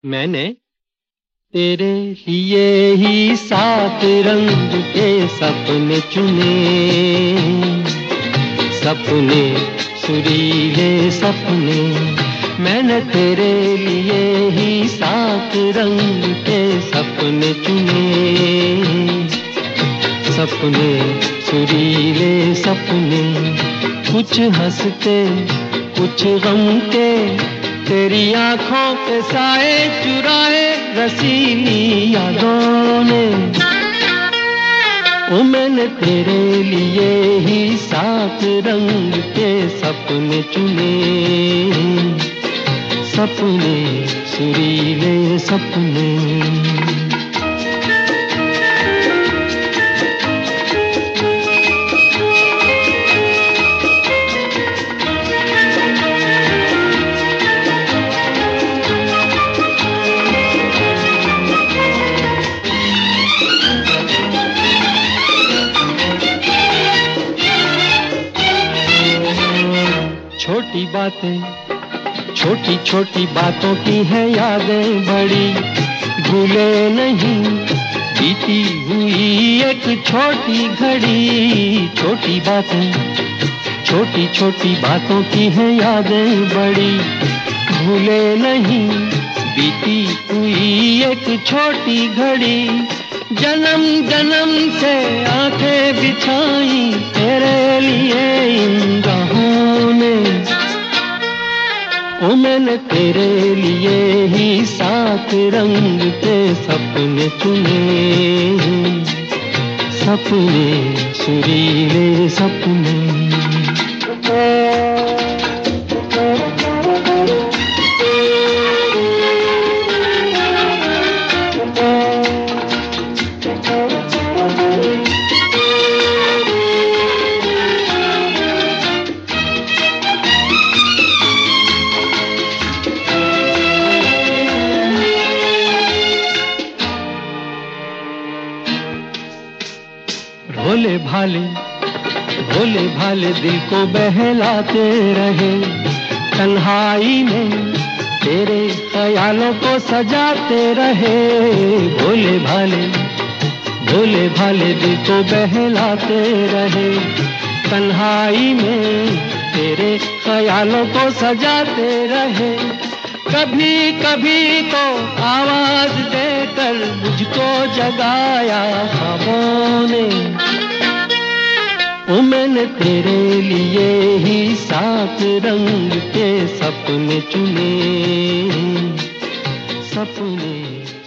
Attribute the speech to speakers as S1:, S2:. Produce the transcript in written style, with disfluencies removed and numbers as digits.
S1: मैंने तेरे लिए ही 7 रंग के सपने चुने, सपने सुरीले सपने। मैंने तेरे लिए ही 7 रंग के सपने चुने, सपने सुरीले सपने। कुछ हंसते कुछ गम के, तेरी आंखों के साए चुराए रसीली यादों ने। ओ मैंने तेरे लिए ही 7 रंग के सपने चुने, सपने सुरीले सपने। छोटी बातें छोटी छोटी बातों की है यादें बड़ी, भूले नहीं बीती हुई एक छोटी घड़ी। छोटी बातें छोटी छोटी बातों की है यादें बड़ी, भूले नहीं बीती हुई एक छोटी घड़ी। जन्म जन्म से आंखें बिछाई तेरे लिए इन राहों ने। ओ मैंने तेरे लिए ही 7 रंग के सपने चुने, सपने सुरीले सपने। भोले भाले दिल को बहलाते रहे, तन्हाई में तेरे ख्यालों को सजाते रहे। भोले भाले दिल को बहलाते रहे, तन्हाई में तेरे ख्यालों को सजाते रहे। कभी कभी तो आवाज देकर मुझको जगाया ख्वाबों ने। ओ मैंने तेरे लिए ही 7 रंग के सपने चुने, सपने